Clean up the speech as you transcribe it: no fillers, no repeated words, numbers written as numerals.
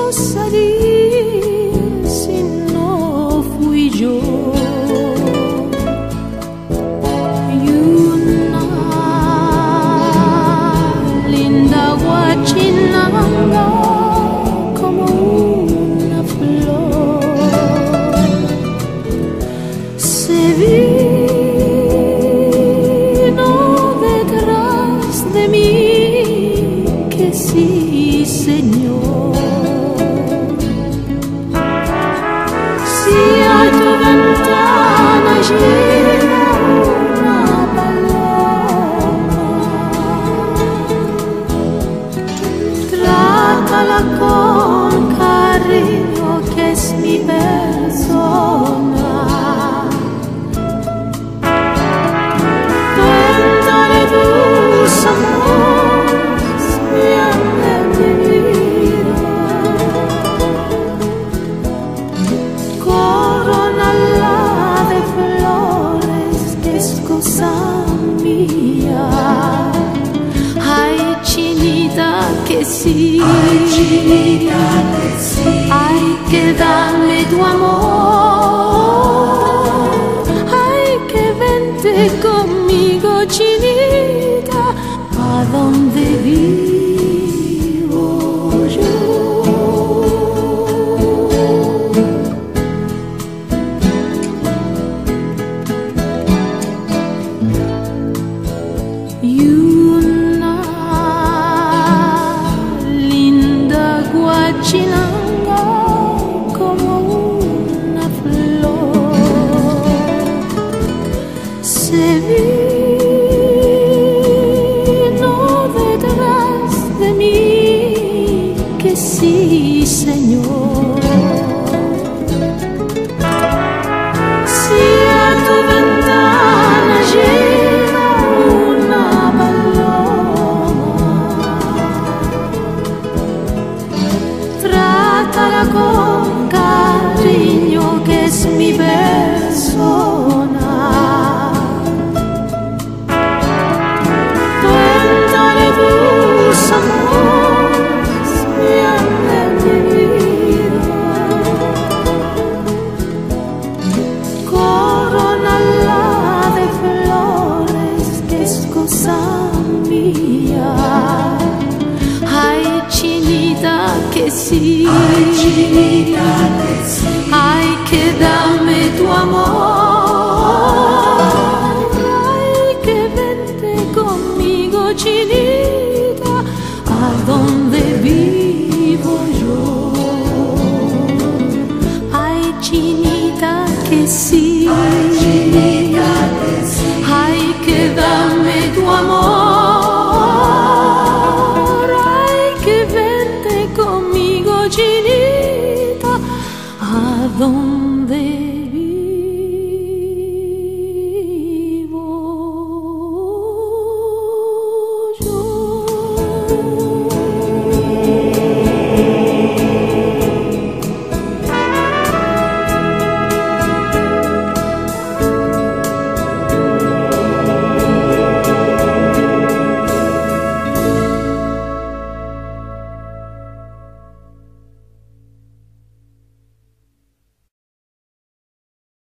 quiso salir si no fui yo. Y una linda guachinanga como una flor se vino detrás de mí, que sí, Señor. Si a tu ventana llega una paloma, trátala con cariño, que es mi persona. Cuéntale tus amores, bien de mi vida. Corónala de flores, que es cosa mía. Ay, chinita, que sí. Ay, chinita, que sí. Ay, que dame tu amor. Ay, que vente conmigo, chinita, a donde vivo yo. Y una linda guachinanga como una flor se vino detrás de mí, que sí, Señor. Si a tu ventana llega una paloma, trátala con cariño, que es mi persona. Cuéntale tus amores, bien de mi vida. Corónala de flores, que es cosa mía. Ay, chinita, que sí. Ay, chinita, que sí. Ay, que dame tu amor. Ay, que vente conmigo, chinita, a donde vivo yo. Ay, chinita, que sí. Ay, chinita, que sí. Ay, que dame tu amor. Ay, que vente conmigo, chinita, a donde